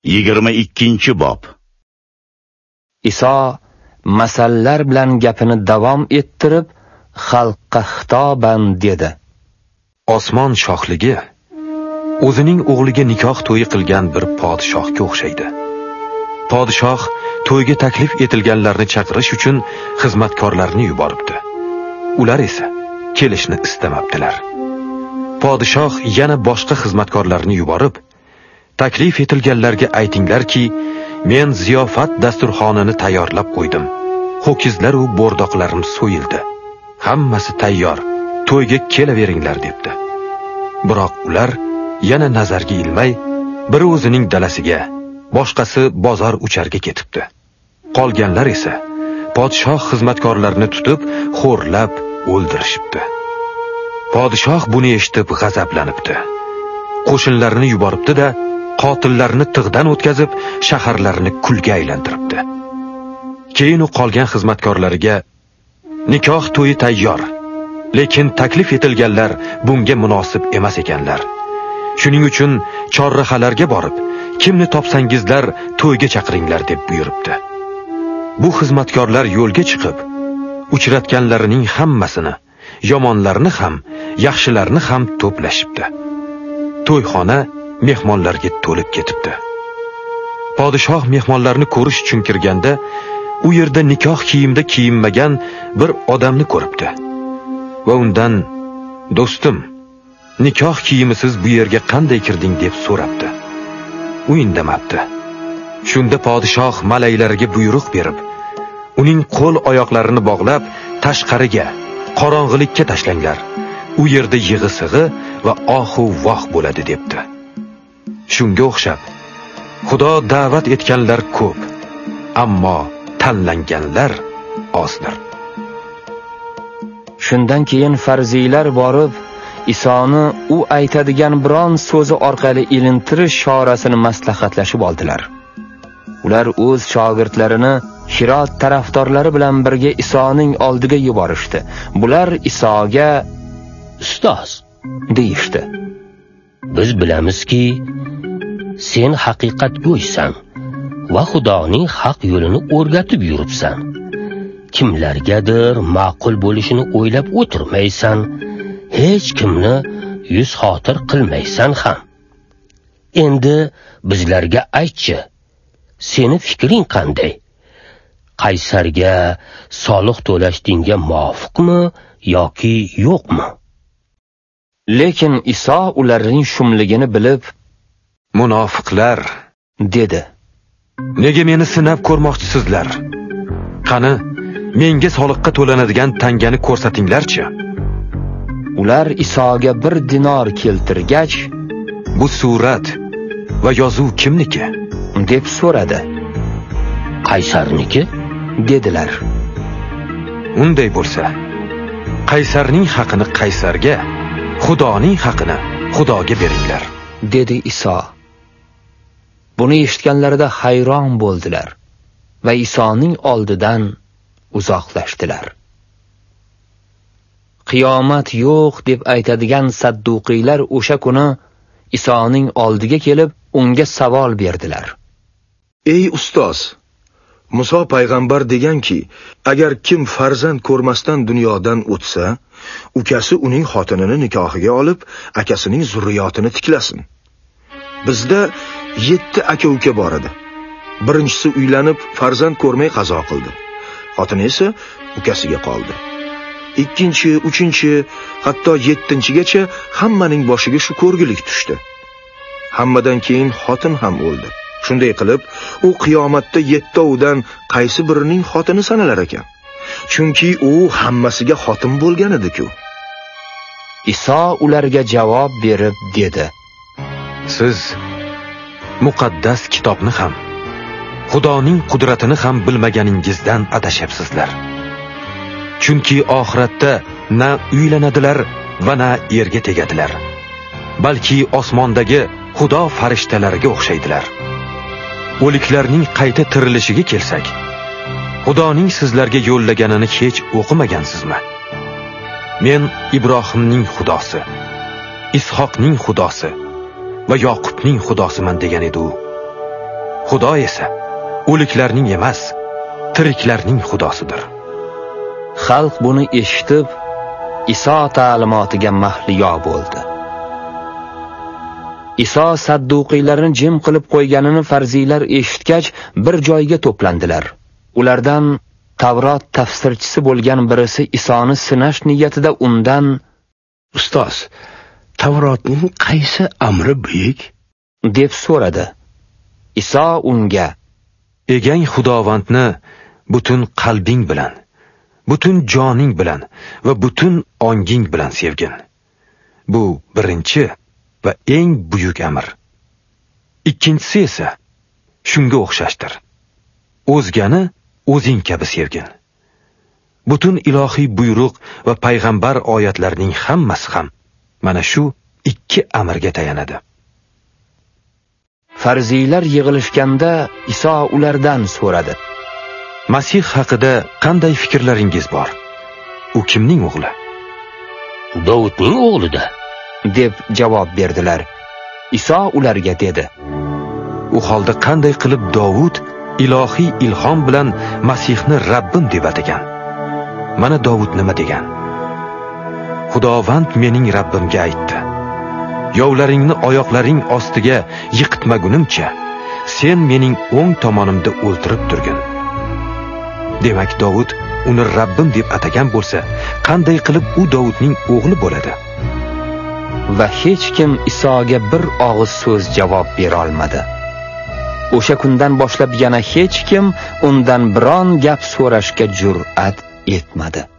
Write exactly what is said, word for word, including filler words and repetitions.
yigirma ikkinchi bob. Iso masallar bilan gapini davom ettirib, xalqqa xitoban dedi: Osmon shohligi o'zining o'g'liga nikoh to'yi qilgan bir podshohga o'xshaydi. Podshoh to'yga taklif etilganlarni chaqirish uchun xizmatkorlarni yuboribdi. Ular esa kelishni istamabdilar. Podshoh yana boshqa xizmatkorlarni yuborib, taklif etilganlarga aytinglarki, men ziyofat dasturxonini tayyorlab qo'ydim. Ho'kizlar va bo'rdoqlarim so'yildi. Hammasi tayyor. To'yga kelaveringlar debdi. Biroq ular yana nazarga ilmay, biri o'zining dalasiga, boshqasi bozor ucharga ketibdi. Qolganlar esa podshoh xizmatkorlarini tutib, xo'rlab o'ldirishibdi. Podshoh buni eshitib g'azablanibdi. Qo'shinlarni yuboribdi-da, qotillarni tig'dan o'tkazib, shaharlarni kulga aylantiribdi. Keyin u qolgan xizmatkorlariga: "Nikoh to'yi tayyor, lekin taklif etilganlar bunga munosib emas ekanlar. Shuning uchun chorrahalarga borib, kimni topsangizlar to'yga chaqiringlar" deb buyuribdi. Bu xizmatkorlar yo'lga chiqib, uchratganlarining hammasini, yomonlarni ham, yaxshilarni ham to'plashibdi. To'yxona mehmonlarga to'lib ketibdi. Podshoh mehmonlarni ko'rish uchun kirganda, u yerda nikoh kiyimda kiyinmagan bir odamni ko'ribdi. Va undan: "Do'stim, nikoh kiyimisiz bu yerga qanday kirding?" deb so'rabdi. U indamabdi. Shunda podshoh malaylariga buyruq berib, uning qo'l oyoqlarini bog'lab, tashqariga, qorong'ilikka tashlanglar. U yerda yig'i-sig'i va ohu voh bo'ladi debdi. Shunga o'xshab, Xudo da'vat etganlar ko'p, ammo tanlanganlar ozdir. Shundan keyin farziylar borib, Isoni u aytadigan biron so'zi orqali ilintirish chorasini maslahatlashib oldilar. Ular o'z shogirdlarini Hirot tarafdorlari bilan birga Isoning oldiga yuborishdi. Bular Isoga: "Ustoz," deyishdi. "Biz bilamizki, sen haqiqatgo'ysan va Xudoning haq yo'lini o'rgatib yuribsan. Kimlargadir ma'qul bo'lishini o'ylab o'tirmaysan, hech kimni yuz xotir qilmaysan ham. Endi bizlarga aytchi, seni fikring qanday? Qaysarga soliq to'lashdingga muvofiqmi yoki yo'qmi?" Lekin Iso ularning shumligini bilib: "Munofiqlar", dedi. "Nega meni sinab ko'rmoqchisizlar? Qani, menga soliqqa to'lanadigan tangani ko'rsatinglarchi." Ular Isoga bir dinor keltirgach, "Bu surat va yozuv kimniki?" deb so'radi. "Qaysarniki", dedilar. "Unday bo'lsa, Qaysarning haqini Qaysarga, Xudoning haqini Xudoga beringlar", dedi Iso. Buni eshitganlarida hayron bo'ldilar va Isoning oldidan uzoqlashdilar. Qiyomat yo'q deb aytadigan sadduqiylar o'sha kuni Isoning oldiga kelib, unga savol berdilar. "Ey ustoz, Muso payg'ambar deganki, agar kim farzand ko'rmasdan dunyodan o'tsa, ukasi uning xotinini nikohiga olib, akasining zurriyotini tiklasin. Bizda yetti aka-uka bor edi. Birinchisi uylanib, farzand ko'rmay qazo qildi. Xotini esa ukasiga qoldi. Ikkinchi, uchinchi, hatto yettinchigacha hammaning boshiga shu ko'rgilik tushdi. Hammadan keyin xotin ham o'ldi. Shunday qilib, u qiyomatda yettov-dan qaysi birining xotini sanalar ekan? Chunki u hammasiga xotin bo'lgan edi-ku." Iso ularga javob berib dedi: "Siz muqaddas kitobni ham, Xudoning qudratini ham bilmaganingizdan adashyapsizlar. Chunki oxiratda na uylanadilar va na erga tegadilar, balki osmondagi Xudo farishtalariga o'xshaydilar. O'liklarning qayta tirilishiga kelsak, Xudoning sizlarga yo'llaganini hech o'qimagansizmi? Men Ibrohimning Xudosi, Ishoqning Xudosi va Yoqubning Xudosiman degan edi u. Xudo esa o'liklarning emas, tiriklarning xudosidir. Xalq buni eshitib, Iso ta'limotiga mahliyo bo'ldi. Iso sadduqiylarni jim qilib qo'yganini farziylar eshitgach, bir joyga to'plandilar. Ulardan Tavrot tafsirchisi bo'lgan birisi Isoni sinash niyatida undan: "Ustoz, Tavrotning qaysi amri buyuk?" deb so'radi. Iso unga: Egang Xudovandni butun qalbing bilan, butun joning bilan va butun onging bilan sevgin. Bu birinchi va eng buyuk amr. Ikkinchisi esa shunga o'xshashdir. O'zgani o'zing kabi sevgin. Butun ilohiy buyruq va payg'ambar oyatlarining hammasi ham mana shu ikki amirga tayanadi. Farziylar yig'ilishganda Iso ulardan so'radi: Masih haqida qanday fikrlaringiz bor? U kimning o'g'li? Davudning o'g'lida, deb javob berdilar. Iso ularga dedi: U holda qanday qilib Davud ilohiy ilhom bilan Masihni Rabbim deb atagan? Mana Davud nima degan? Xudovand mening Rabbimga aytdi: Yovlaringni oyoqlaring ostiga yiqitmagunimcha sen mening o'ng tomonimda o'ltirib turgin. Demak, Davud uni Rabbim deb atagan bo'lsa, qanday qilib u Davudning o'g'li bo'ladi? Va hech kim Isoga bir og'iz so'z javob bera olmadi. O'sha kundan boshlab yana hech kim undan biron gap so'rashga jur'at etmadi.